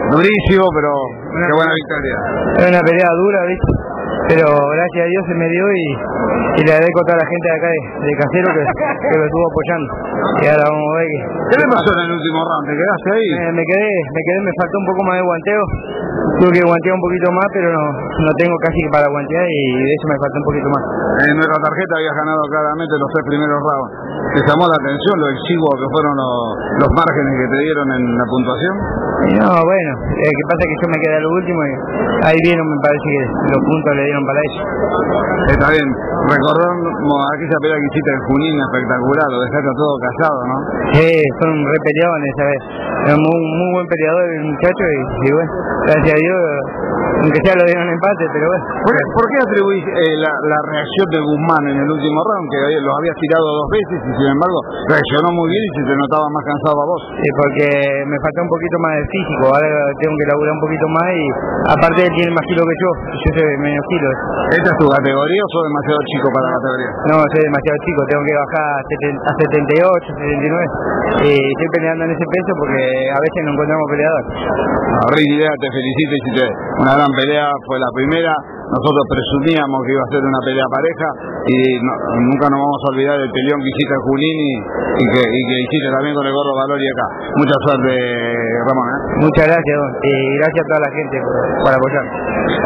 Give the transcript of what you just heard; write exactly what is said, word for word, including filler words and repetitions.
Durísimo, pero qué buena victoria. Es una pelea dura, ¿viste? Pero gracias a Dios se me dio y, y le agradezco a toda la gente de acá de, de Casero que, que me estuvo apoyando. Y ahora vamos a ver que... ¿Qué le pasó en el último round? ¿Te quedaste ahí? Me, me quedé, me quedé, me faltó un poco más de guanteo. Tuve que guantear un poquito más, pero no, no tengo casi para guantear y de eso me faltó un poquito más. En nuestra tarjeta habías ganado claramente los tres primeros rounds. ¿Te llamó la atención lo exiguo que fueron los, los márgenes que te dieron en la puntuación? No, bueno, eh, que pasa que yo me quedé a lo último y ahí vieron, me parece que los puntos le dieron para ellos. Está bien, recordamos aquella pelea que hiciste en Junín, espectacular, lo dejaste todo callado, ¿no? Sí, son re peleadones, ¿sabes? Es un muy, muy buen peleador el muchacho y, y bueno, gracias a Dios, aunque sea lo dieron empate, pero bueno. ¿Por, ¿por qué atribuís eh, la, la reacción de Guzmán en el último round, que los habías tirado dos veces y sin embargo reaccionó muy bien y se te notaba más cansado a vos? Sí, porque me falta un poquito más de físico, ahora tengo que laburar un poquito más y aparte él tiene más kilo que yo, y yo soy menos kilo. ¿Esta es tu categoría o sos demasiado chico para la categoría? No, soy demasiado chico, tengo que bajar a setenta y ocho, setenta y nueve y estoy peleando en ese peso porque a veces no encontramos peleadores. Ricky Idea te felicito y hiciste una gran pelea, fue la primera. Nosotros presumíamos que iba a ser una pelea pareja y no, nunca nos vamos a olvidar del peleón que hiciste en Junín y, y, que, y que hiciste también con el Gordo Valori acá. Mucha suerte, Ramón. ¿eh? Muchas gracias, y gracias a toda la gente por, por apoyarme.